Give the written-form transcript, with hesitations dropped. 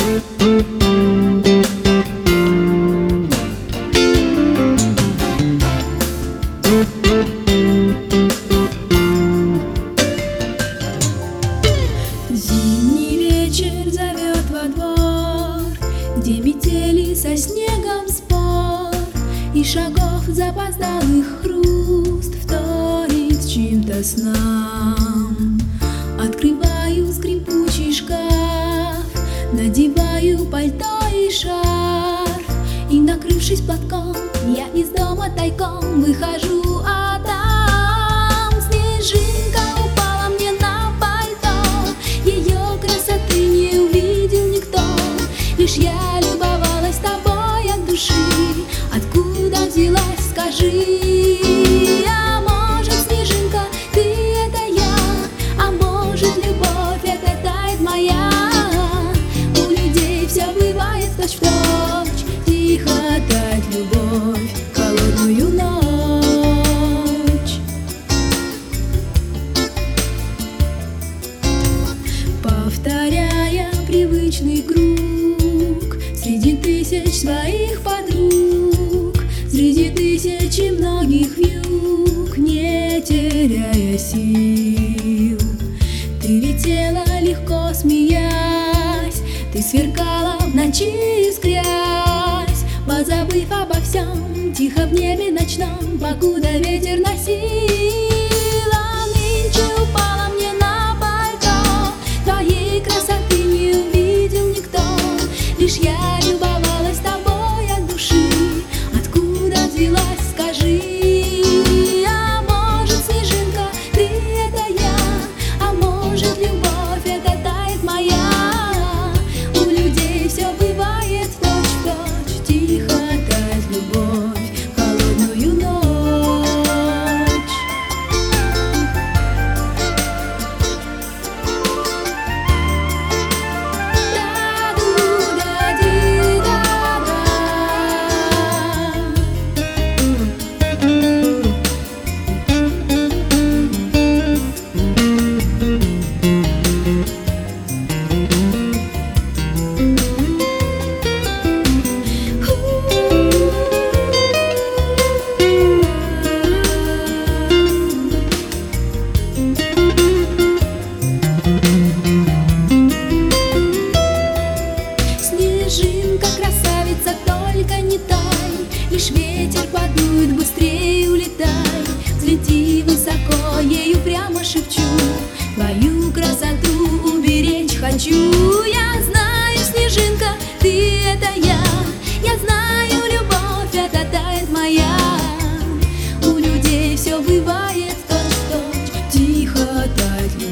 Зимний вечер зовет во двор, где метели со снегом спор, и шагов запоздалых хруст вторит чьим-то снам. Открываю скрипучий шкаф, надеваю пальто и шарф, и, накрывшись платком, я из дома тайком выхожу, а там снежинка упала мне на пальто. Ее красоты не увидел никто, лишь я любовалась тобой от души. Откуда взялась, скажи? А может, снежинка, ты это я? А может, любовь это тает моя? У людей все бывает точь-в-точь, тихо тает любовь в холодную ночь. Повторяя привычный круг среди тысяч своих подруг, среди тысячи многих вьюг, не теряя сил, ты летела легко, смеясь, ты сверкала в ночи, искрясь, позабыв обо всем, тихо в небе ночном, покуда ветер носил. А нынче упала мне на пальто, твоей красоты не увидел никто, лишь я любовалась тобой от души. Откуда взялась, скажи? А может, снежинка, ты это я? А может, любовь это тает моя? У людей все бывает точь-в-точь, тихо тает любовь в холодную ночь. Снежинка, красавица, только не тай, лишь ветер подует, быстрее улетай. Взлети высоко, ею прямо шепчу, твою красоту уберечь хочу. Я знаю, снежинка, ты это я знаю, любовь это тает моя. У людей все бывает точь-в-точь, тихо тает любовь.